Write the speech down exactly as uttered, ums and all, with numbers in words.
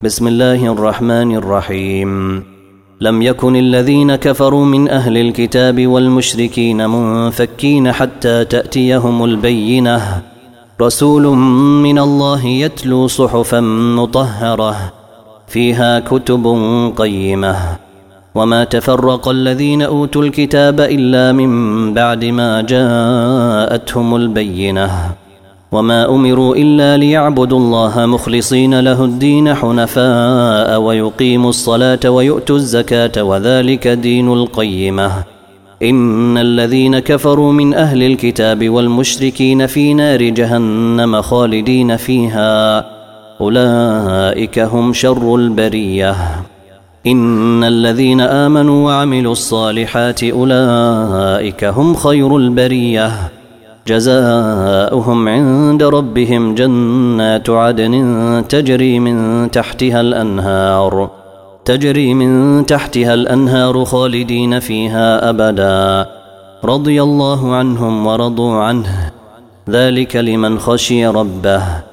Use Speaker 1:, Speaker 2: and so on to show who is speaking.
Speaker 1: بسم الله الرحمن الرحيم. لم يكن الذين كفروا من أهل الكتاب والمشركين منفكين حتى تأتيهم البينة، رسول من الله يتلو صحفا مطهرة فيها كتب قيمة. وما تفرق الذين أوتوا الكتاب إلا من بعد ما جاءتهم البينة، وما أمروا إلا ليعبدوا الله مخلصين له الدين حنفاء ويقيموا الصلاة ويؤتوا الزكاة وذلك دين القيمة. إن الذين كفروا من أهل الكتاب والمشركين في نار جهنم خالدين فيها، أولئك هم شر البرية. إن الذين آمنوا وعملوا الصالحات أولئك هم خير البرية، جزاؤهم عند ربهم جنات عدن تجري من تحتها الأنهار تجري من تحتها الأنهار خالدين فيها أبدا، رضي الله عنهم ورضوا عنه، ذلك لمن خشي ربه.